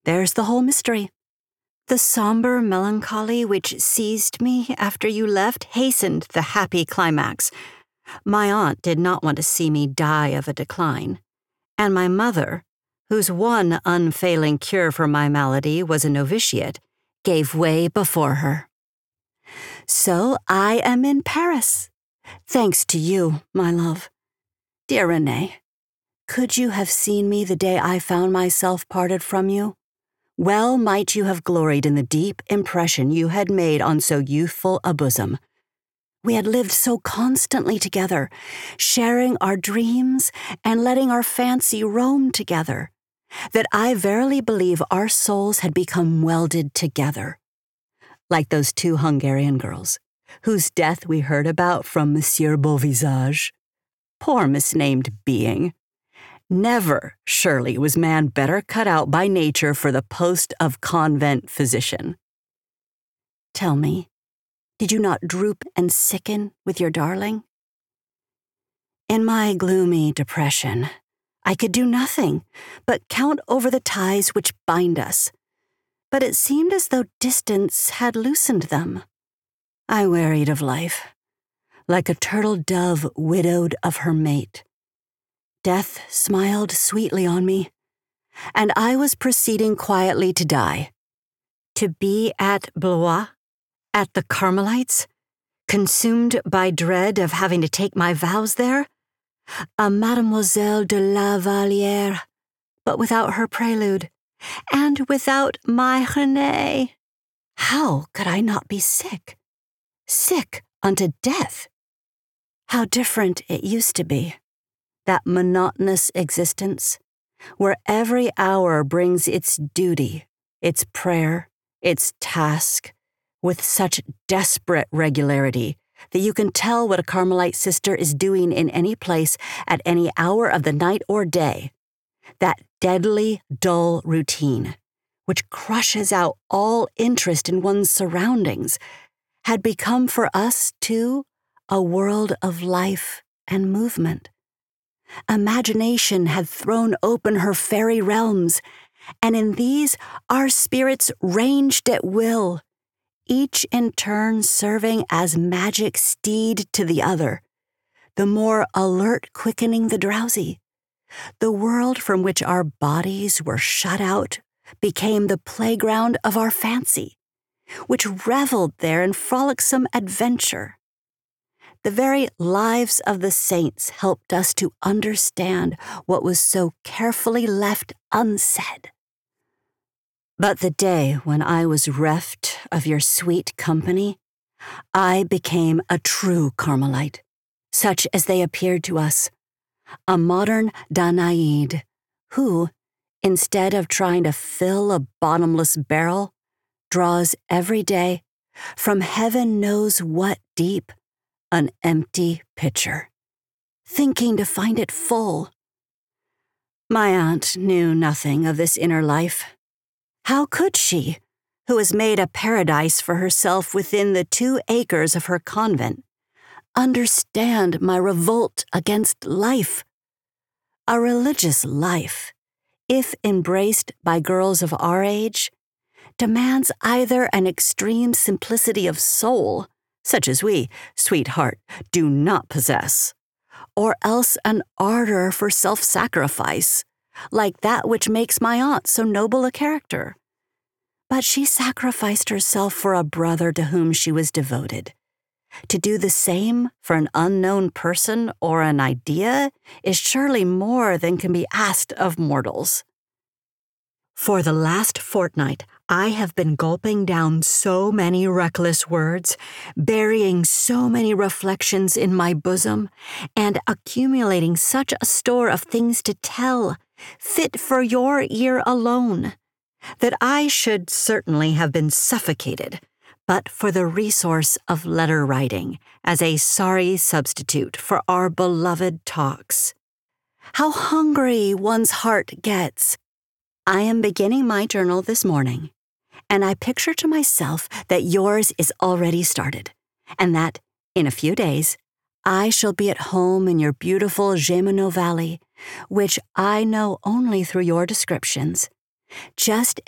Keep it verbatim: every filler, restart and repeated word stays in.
there's the whole mystery. The somber melancholy which seized me after you left hastened the happy climax. My aunt did not want to see me die of a decline, and my mother, whose one unfailing cure for my malady was a novitiate, gave way before her. So I am in Paris, thanks to you, my love. Dear Renee, could you have seen me the day I found myself parted from you? Well might you have gloried in the deep impression you had made on so youthful a bosom. We had lived so constantly together, sharing our dreams and letting our fancy roam together, that I verily believe our souls had become welded together. Like those two Hungarian girls, whose death we heard about from Monsieur Beauvisage. Poor misnamed being. Never, surely, was man better cut out by nature for the post of convent physician. Tell me, did you not droop and sicken with your darling? In my gloomy depression, I could do nothing but count over the ties which bind us, but it seemed as though distance had loosened them. I wearied of life, like a turtle dove widowed of her mate. Death smiled sweetly on me, and I was proceeding quietly to die. To be at Blois, at the Carmelites, consumed by dread of having to take my vows there, a Mademoiselle de la Vallière, but without her prelude, and without my Renée. How could I not be sick? Sick unto death? How different it used to be. That monotonous existence, where every hour brings its duty, its prayer, its task, with such desperate regularity that you can tell what a Carmelite sister is doing in any place at any hour of the night or day. That deadly, dull routine, which crushes out all interest in one's surroundings, had become for us, too, a world of life and movement. Imagination had thrown open her fairy realms, and in these our spirits ranged at will, each in turn serving as magic steed to the other, the more alert quickening the drowsy. The world from which our bodies were shut out became the playground of our fancy, which reveled there in frolicsome adventure. The very lives of the saints helped us to understand what was so carefully left unsaid. But the day when I was reft of your sweet company, I became a true Carmelite, such as they appeared to us, a modern Danaide, who, instead of trying to fill a bottomless barrel, draws every day, from heaven knows what deep, an empty pitcher, thinking to find it full. My aunt knew nothing of this inner life. How could she, who has made a paradise for herself within the two acres of her convent, understand my revolt against life? A religious life, if embraced by girls of our age, demands either an extreme simplicity of soul, such as we, sweetheart, do not possess, or else an ardor for self-sacrifice, like that which makes my aunt so noble a character. But she sacrificed herself for a brother to whom she was devoted. To do the same for an unknown person or an idea is surely more than can be asked of mortals. For the last fortnight, I have been gulping down so many reckless words, burying so many reflections in my bosom, and accumulating such a store of things to tell, fit for your ear alone, that I should certainly have been suffocated, but for the resource of letter writing as a sorry substitute for our beloved talks. How hungry one's heart gets! I am beginning my journal this morning, and I picture to myself that yours is already started, and that, in a few days, I shall be at home in your beautiful Gémeaux Valley, which I know only through your descriptions, just